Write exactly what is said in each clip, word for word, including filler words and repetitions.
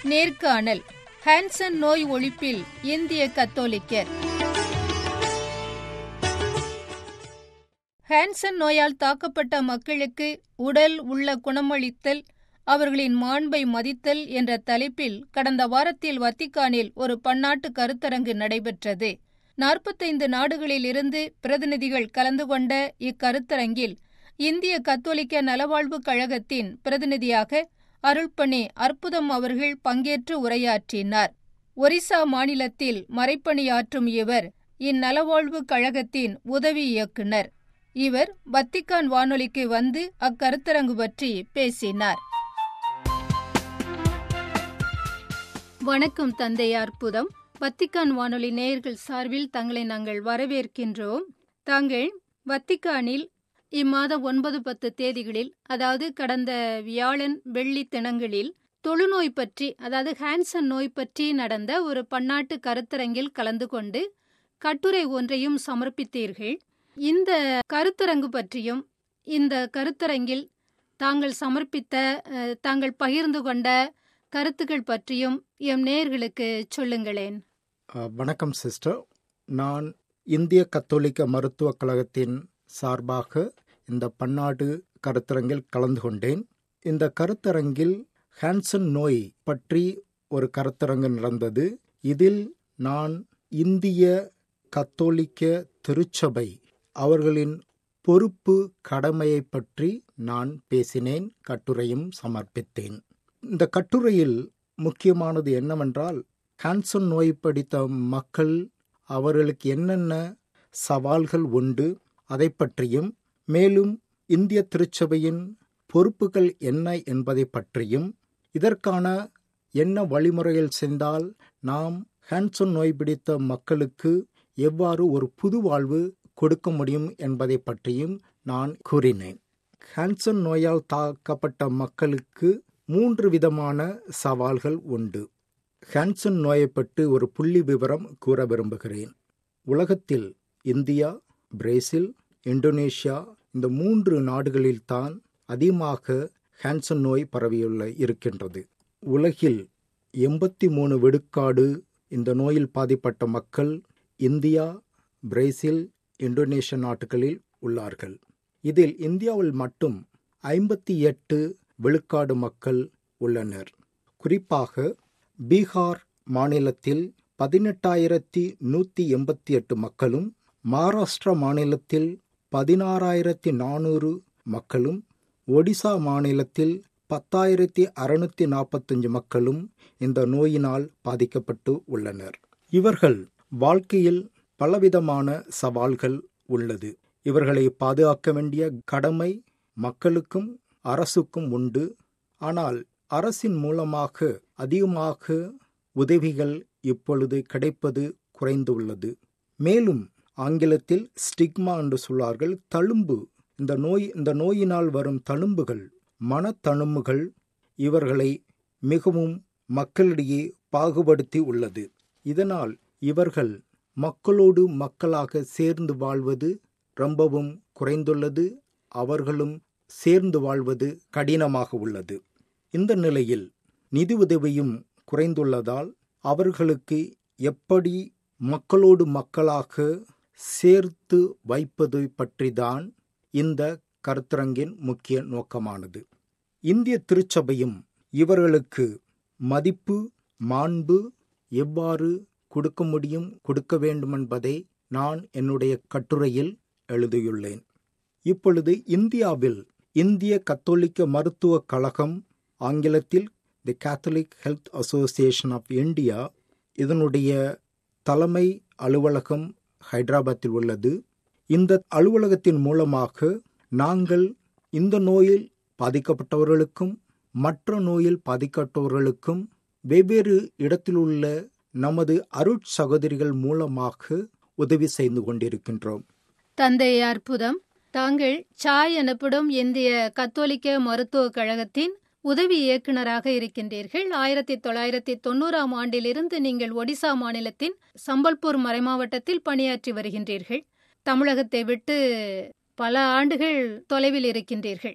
நேர்காணல் ஹான்சன் நோய் ஒழிப்பில் இந்திய கத்தோலிக்கர். ஹான்சன் நோயால் தாக்கப்பட்ட மக்களுக்கு உடல் உள்ள குணமளித்தல், அவர்களின் மாண்பை மதித்தல் என்ற தலைப்பில் கடந்த வாரத்தில் வத்திக்கானில் ஒரு பன்னாட்டு கருத்தரங்கு நடைபெற்றது. நாற்பத்தைந்து நாடுகளில் இருந்து பிரதிநிதிகள் கலந்து கொண்ட இக்கருத்தரங்கில் இந்திய கத்தோலிக்க நலவாழ்வு கழகத்தின் பிரதிநிதியாக அருள்பணி அற்புதம் அவர்கள் பங்கேற்று உரையாற்றினார். ஒரிசா மாநிலத்தில் மறைப்பணியாற்றும் இவர் இந்நலவாழ்வு கழகத்தின் உதவி இயக்குனர். இவர் வத்திக்கான் வானொலிக்கு வந்து அக்கருத்தரங்கு பற்றி பேசினார். வணக்கம் தந்தை அற்புதம். வத்திக்கான் வானொலி நேயர்கள் சார்பில் தங்களை நாங்கள் வரவேற்கின்றோம். தாங்கள் வத்திக்கானில் இம்மாத ஒன்பது பத்து தேதிகளில், அதாவது கடந்த வியாழன் வெள்ளி தினங்களில் தொழுநோய் பற்றி, அதாவது ஹான்சன் நோய் பற்றி நடந்த ஒரு பன்னாட்டு கருத்தரங்கில் கலந்து கொண்டு கட்டுரை ஒன்றையும் சமர்ப்பித்தீர்கள். இந்த கருத்தரங்கு பற்றியும் இந்த கருத்தரங்கில் தாங்கள் சமர்ப்பித்த தாங்கள் பகிர்ந்து கொண்ட கருத்துக்கள் பற்றியும் எம் நேயர்களுக்கு சொல்லுங்களேன். வணக்கம் சிஸ்டர். நான் இந்திய கத்தோலிக்க மருத்துவக் கழகத்தின் சார்பாக இந்த பன்னாட்டு கருத்தரங்கில் கலந்து கொண்டேன். இந்த கருத்தரங்கில் ஹான்சன் நோய் பற்றி ஒரு கருத்தரங்கு நடந்தது. இதில் நான் இந்திய கத்தோலிக்க திருச்சபை அவர்களின் பொறுப்பு கடமையை பற்றி நான் பேசினேன், கட்டுரையும் சமர்ப்பித்தேன். இந்த கட்டுரையில் முக்கியமானது என்னவென்றால், ஹான்சன் நோய் படித்த மக்கள் அவர்களுக்கு என்னென்ன சவால்கள் உண்டு அதை பற்றியும், மேலும் இந்திய திருச்சபையின் பொறுப்புகள் என்ன என்பதை பற்றியும், இதற்கான என்ன வழிமுறைகள் செய்தால் நாம் ஹான்சன் நோய் பிடித்த மக்களுக்கு எவ்வாறு ஒரு புது வாழ்வு கொடுக்க முடியும் என்பதை பற்றியும் நான் கூறினேன். ஹான்சன் நோயால் தாக்கப்பட்ட மக்களுக்கு மூன்று விதமான சவால்கள் உண்டு. ஹான்சன் நோயை பற்றி ஒரு புள்ளி விவரம் கூற விரும்புகிறேன். உலகத்தில் இந்தியா, பிரேசில், இந்தோனேஷியா இந்த மூன்று நாடுகளில்தான் அதிகமாக ஹான்சன் நோய் பரவியுள்ள இருக்கின்றது. உலகில் எண்பத்தி மூணு விழுக்காடு இந்த நோயில் பாதிப்பட்ட மக்கள் இந்தியா, பிரேசில், இந்தோனேஷியா நாடுகளில் உள்ளார்கள். இதில் இந்தியாவில் மட்டும் ஐம்பத்தி எட்டு விழுக்காடு மக்கள் உள்ளனர். குறிப்பாக பீகார் மாநிலத்தில் பதினெட்டாயிரத்தி நூற்றி எண்பத்தி எட்டு மக்களும், மகாராஷ்டிரா மாநிலத்தில் பதினாறாயிரத்தி நானூறு மக்களும், ஒடிசா மாநிலத்தில் பத்தாயிரத்தி அறுநூத்தி நாற்பத்தஞ்சு மக்களும் இந்த நோயினால் பாதிக்கப்பட்டு உள்ளனர். இவர்கள் வாழ்க்கையில் பலவிதமான சவால்கள் உள்ளது. இவர்களை பாதுகாக்க வேண்டிய கடமை மக்களுக்கும் அரசுக்கும் உண்டு. ஆனால் அரசின் மூலமாக அதிகமாக உதவிகள் இப்பொழுது கிடைப்பது குறைந்துள்ளது. மேலும் ஆங்கிலத்தில் ஸ்டிக்மா என்று சொல்வார்கள், தழும்பு. இந்த நோய் இந்த நோயினால் வரும் தழும்புகள், மனத்தழும்புகள் இவர்களை மிகவும் மக்களிடையே பாகுபடுத்தி உள்ளது. இதனால் இவர்கள் மக்களோடு மக்களாக சேர்ந்து வாழ்வது ரொம்பவும் குறைந்துள்ளது. அவர்களும் சேர்ந்து வாழ்வது கடினமாக உள்ளது. இந்த நிலையில் நிதி உதவியும் குறைந்துள்ளதால் அவர்களுக்கு எப்படி மக்களோடு மக்களாக சேர்த்து வைப்பது பற்றிதான் இந்த கருத்தரங்கின் முக்கிய நோக்கமானது. இந்திய திருச்சபையும் இவர்களுக்கு மதிப்பு, மாண்பு எவ்வாறு கொடுக்க முடியும், கொடுக்க வேண்டும் என்பதை நான் என்னுடைய கட்டுரையில் எழுதியுள்ளேன். இப்பொழுது இந்தியாவில் இந்திய கத்தோலிக்க மருத்துவக் கழகம், ஆங்கிலத்தில் the Catholic Health Association of India, இதனுடைய தலைமை அலுவலகம் ஹைதராபாத்தில் உள்ளது. இந்த அலுவலகத்தின் மூலமாக நாங்கள் இந்த நோயில் பாதிக்கப்பட்டவர்களுக்கும் மற்ற நோயில் பாதிக்கப்பட்டவர்களுக்கும் வெவ்வேறு இடத்திலுள்ள நமது அருட் சகோதரிகள் மூலமாக உதவி செய்து கொண்டிருக்கின்றோம். தந்தை அற்புதம், தாங்கள் சாய் எனப்படும் இந்திய கத்தோலிக்க மருத்துவக் கழகத்தின் உதவி இயக்குநராக இருக்கின்றீர்கள். ஆயிரத்தி தொள்ளாயிரத்தி தொண்ணூறாம் ஆண்டிலிருந்து நீங்கள் ஒடிசா மாநிலத்தின் சம்பல்பூர் மறைமாவட்டத்தில் பணியாற்றி வருகின்றீர்கள். தமிழகத்தை விட்டு பல ஆண்டுகள் தொலைவில் இருக்கின்றீர்கள்.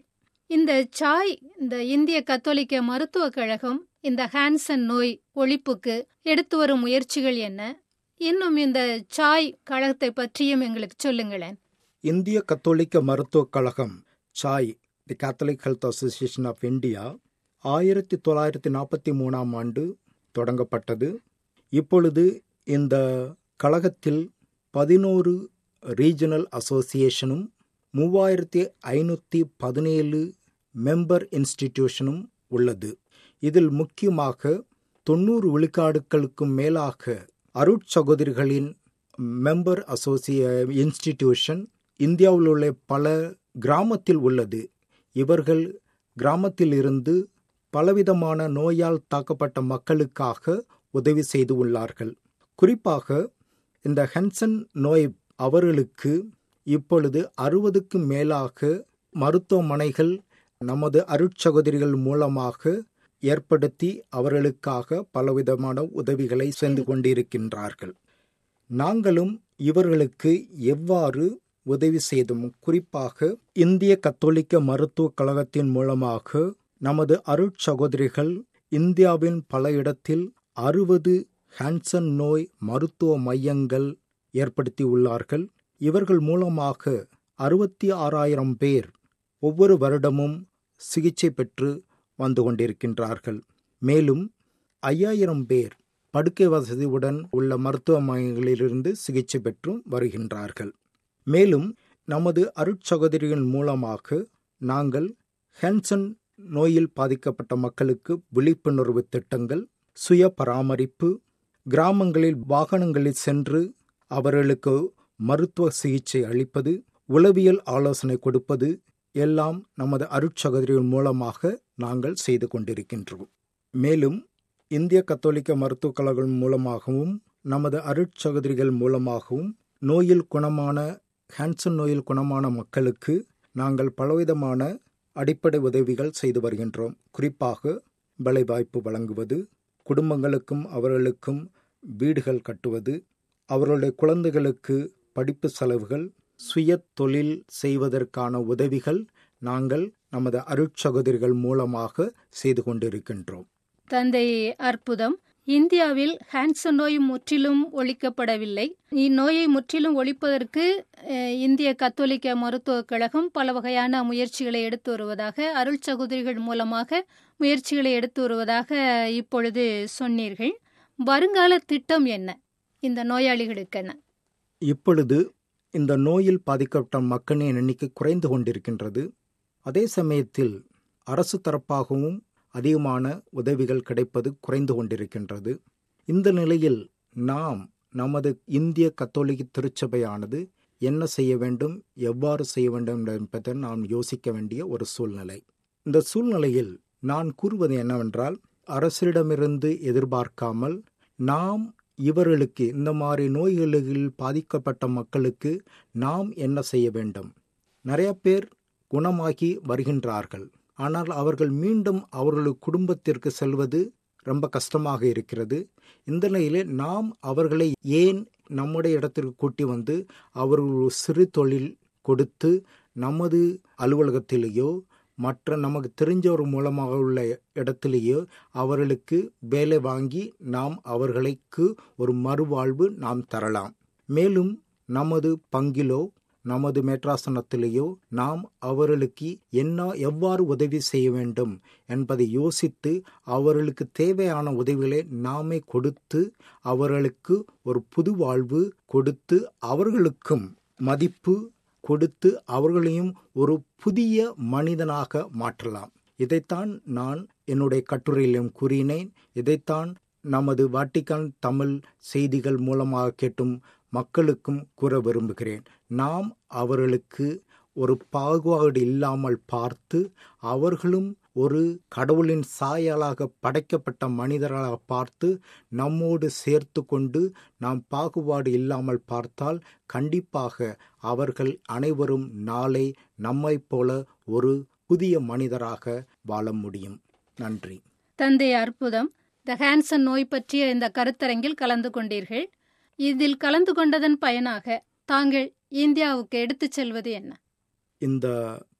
இந்த சாய் இந்த இந்திய கத்தோலிக்க மருத்துவக் கழகம் இந்த ஹான்சன் நோய் ஒழிப்புக்கு எடுத்து வரும் முயற்சிகள் என்ன? இன்னும் இந்த சாய் கழகத்தை பற்றியும் எங்களுக்கு சொல்லுங்களேன். இந்திய கத்தோலிக்க மருத்துவக் கழகம் சாய், the Catholic Health Association of India, ஆயிரத்தி தொள்ளாயிரத்தி நாற்பத்தி மூணாம் ஆண்டு தொடங்கப்பட்டது. இப்பொழுது இந்த கழகத்தில் பதினோரு ரீஜனல் அசோசியேஷனும் மூவாயிரத்தி ஐநூற்றி பதினேழு மெம்பர் இன்ஸ்டிடியூஷனும் உள்ளது. இதில் முக்கியமாக தொண்ணூறு விழுக்காடுகளுக்கும் மேலாக அருட்சகோதரிகளின் மெம்பர் அசோசியே இன்ஸ்டிடியூஷன் இந்தியாவில் உள்ள பல கிராமத்தில் உள்ளது. இவர்கள் கிராமத்தில் இருந்து பலவிதமான நோயால் தாக்கப்பட்ட மக்களுக்காக உதவி செய்து உள்ளார்கள். குறிப்பாக இந்த ஹான்சன் நோய் அவர்களுக்கு இப்பொழுது அறுபதுக்கும் மேலாக மருத்துவமனைகள் நமது அருட்சகோதரிகள் மூலமாக ஏற்படுத்தி அவர்களுக்காக பலவிதமான உதவிகளை செய்து கொண்டிருக்கின்றார்கள். நாங்களும் இவர்களுக்கு எவ்வாறு உதவி செய்தோம்? குறிப்பாக இந்திய கத்தோலிக்க மருத்துவக் கழகத்தின் மூலமாக நமது அருட்சகோதரிகள் இந்தியாவின் பல இடத்தில் அறுபது ஹான்சன் நோய் மருத்துவ மையங்கள் ஏற்படுத்தி உள்ளார்கள். இவர்கள் மூலமாக அறுபத்தி ஆறாயிரம் பேர் ஒவ்வொரு வருடமும் சிகிச்சை பெற்று வந்து கொண்டிருக்கின்றார்கள். மேலும் ஐயாயிரம் பேர் படுக்கை வசதியுடன் உள்ள மருத்துவமனைகளிலிருந்து சிகிச்சை பெற்றும் வருகின்றார்கள். மேலும் நமது அருட்சகோதரிகள் மூலமாக நாங்கள் ஹான்சன் நோயில் பாதிக்கப்பட்ட மக்களுக்கு விழிப்புணர்வு திட்டங்கள், சுய பராமரிப்பு, கிராமங்களில் வாகனங்களில் சென்று அவர்களுக்கு மருத்துவ சிகிச்சை அளிப்பது, உளவியல் ஆலோசனை கொடுப்பது எல்லாம் நமது அருட்சகோதரிகள் மூலமாக நாங்கள் செய்து கொண்டிருக்கின்றோம். மேலும் இந்திய கத்தோலிக்க மருத்துவக் கழகம் மூலமாகவும் நமது அருட்சகோதரிகள் மூலமாகவும் நோயில் குணமான ஹான்சன் நோயில் குணமான மக்களுக்கு நாங்கள் பலவிதமான அடிப்படை உதவிகள் செய்து வருகின்றோம். குறிப்பாக வேலைவாய்ப்பு வழங்குவது, குடும்பங்களுக்கும் அவர்களுக்கும் வீடுகள் கட்டுவது, அவர்களுடைய குழந்தைகளுக்கு படிப்பு செலவுகள், சுய தொழில் செய்வதற்கான உதவிகள் நாங்கள் நமது அருட்சகோதரிகள் மூலமாக செய்து கொண்டிருக்கின்றோம். தந்தை அற்புதம். இந்தியாவில் ஹான்சன் நோய் முற்றிலும் ஒழிக்கப்படவில்லை. இந்நோயை முற்றிலும் ஒழிப்பதற்கு இந்திய கத்தோலிக்க மருத்துவக் கழகம் பல வகையான முயற்சிகளை எடுத்து வருவதாக, அருள் சகோதரிகள் மூலமாக முயற்சிகளை எடுத்து வருவதாக இப்பொழுது சொன்னீர்கள். வருங்கால திட்டம் என்ன இந்த நோயாளிகளுக்கென? இப்பொழுது இந்த நோயில் பாதிக்கப்பட்ட மக்களின் எண்ணிக்கை குறைந்து கொண்டிருக்கின்றது. அதே சமயத்தில் அரசு தரப்பாகவும் அதிகமான உதவிகள் கிடைப்பது குறைந்து கொண்டிருக்கின்றது. இந்த நிலையில் நாம் நமது இந்திய கத்தோலிக்க திருச்சபையானது என்ன செய்ய வேண்டும், எவ்வாறு செய்ய வேண்டும் என்பதை நாம் யோசிக்க வேண்டிய ஒரு சூழ்நிலை. இந்த சூழ்நிலையில் நான் கூறுவது என்னவென்றால், அரசிடமிருந்து எதிர்பார்க்காமல் நாம் இவர்களுக்கு, இந்த மாதிரி நோய்களில் பாதிக்கப்பட்ட மக்களுக்கு நாம் என்ன செய்ய வேண்டும்? நிறைய பேர் குணமாகி வருகின்றார்கள். ஆனால் அவர்கள் மீண்டும் அவர்கள் குடும்பத்திற்கு செல்வது ரொம்ப கஷ்டமாக இருக்கிறது. இந்த நிலையிலே நாம் அவர்களை ஏன் நம்முடைய இடத்திற்கு கூட்டி வந்து அவர்கள் சிறு தொழில் கொடுத்து நமது அலுவலகத்திலேயோ மற்ற நமக்கு தெரிஞ்சவர் மூலமாக உள்ள இடத்திலேயோ அவர்களுக்கு வேலை வாங்கி நாம் அவர்களுக்கு ஒரு மறுவாழ்வு நாம் தரலாம். மேலும் நமது பங்கிலோ நமது மேற்றாசனத்திலேயோ நாம் அவர்களுக்கு என்ன எவ்வாறு உதவி செய்ய வேண்டும் என்பதை யோசித்து அவர்களுக்கு தேவையான உதவிகளை நாமே கொடுத்து அவர்களுக்கு ஒரு புது வாழ்வு கொடுத்து அவர்களுக்கும் மதிப்பு கொடுத்து அவர்களையும் ஒரு புதிய மனிதனாக மாற்றலாம். இதைத்தான் நான் என்னுடைய கட்டுரையிலும் கூறினேன். இதைத்தான் நமது வாட்டிக்கான் தமிழ் செய்திகள் மூலமாக கேட்டும் மக்களுக்கும் கூற விரும்புகிறேன். நாம் அவர்களுக்கு ஒரு பாகுபாடு இல்லாமல் பார்த்து அவர்களும் ஒரு கடவுளின் சாயலாக படைக்கப்பட்ட மனிதர்களாக பார்த்து நம்மோடு சேர்த்து கொண்டு நாம் பாகுபாடு இல்லாமல் பார்த்தால் கண்டிப்பாக அவர்கள் அனைவரும் நாளை நம்மை போல ஒரு புதிய மனிதராக வாழ முடியும். நன்றி. தந்தை அற்புதம். த ஹான்சன் நோய் பற்றிய இந்த கருத்தரங்கில் கலந்து கொண்டீர்கள். இதில் கலந்து கொண்டதன் பயனாக தாங்கள் இந்தியாவுக்கு எடுத்துச் செல்வது என்ன? இந்த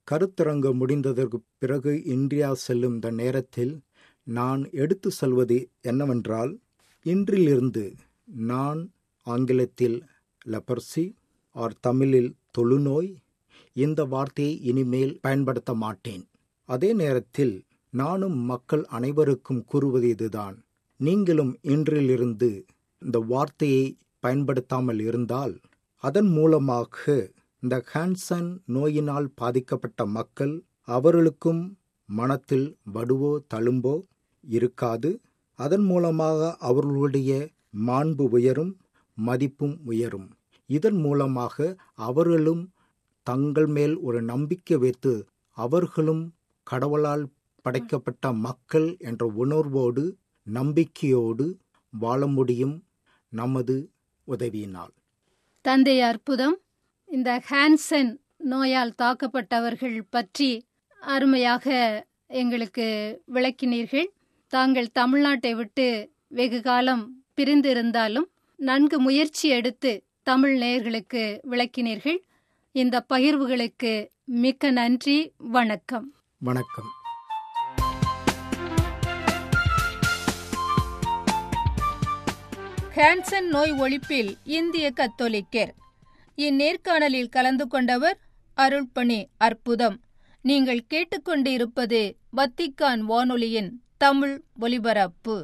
கருத்தரங்கு முடிந்ததற்கு பிறகு இந்தியா செல்லும் இந்த நேரத்தில் நான் எடுத்து சொல்வது என்னவென்றால், இன்றிலிருந்து நான் ஆங்கிலத்தில் லெப்பர்சி ஆர் தமிழில் தொழுநோய் இந்த வார்த்தையை இனிமேல் பயன்படுத்த மாட்டேன். அதே நேரத்தில் நானும் மக்கள் அனைவருக்கும் கூறுவது இதுதான், நீங்களும் இன்றிலிருந்து இந்த வார்த்தையை பயன்படுத்தாமல் இருந்தால் அதன் மூலமாக இந்த ஹான்சன் நோயினால் பாதிக்கப்பட்ட மக்கள் அவர்களுக்கும் மனத்தில் வடுவோ தழும்போ இருக்காது. அதன் மூலமாக அவர்களுடைய மாண்பு உயரும், மதிப்பும் உயரும். இதன் மூலமாக அவர்களும் தங்கள் மேல் ஒரு நம்பிக்கை வைத்து அவர்களும் கடவுளால் படைக்கப்பட்ட மக்கள் என்ற உணர்வோடு நம்பிக்கையோடு வாழ முடியும் நமது உதவியினால். தந்தை அற்புதம். இந்த ஹான்சன் நோயால் தாக்கப்பட்டவர்கள் பற்றி அருமையாக எங்களுக்கு விளக்கினீர்கள். தாங்கள் தமிழ்நாட்டை விட்டு வெகு காலம் பிரிந்திருந்தாலும் நன்கு முயற்சி எடுத்து தமிழ் நேயர்களுக்கு விளக்கினீர்கள். இந்த பகிர்வுகளுக்கு மிக்க நன்றி. வணக்கம். வணக்கம். ஹான்சன் நோய் ஒழிப்பில் இந்திய கத்தோலிக்கர். இந்நேர்காணலில் கலந்து கொண்டவர் அருள்பணி அற்புதம். நீங்கள் கேட்டுக்கொண்டிருப்பது வத்திக்கான் வானொலியின் தமிழ் ஒலிபரப்பு.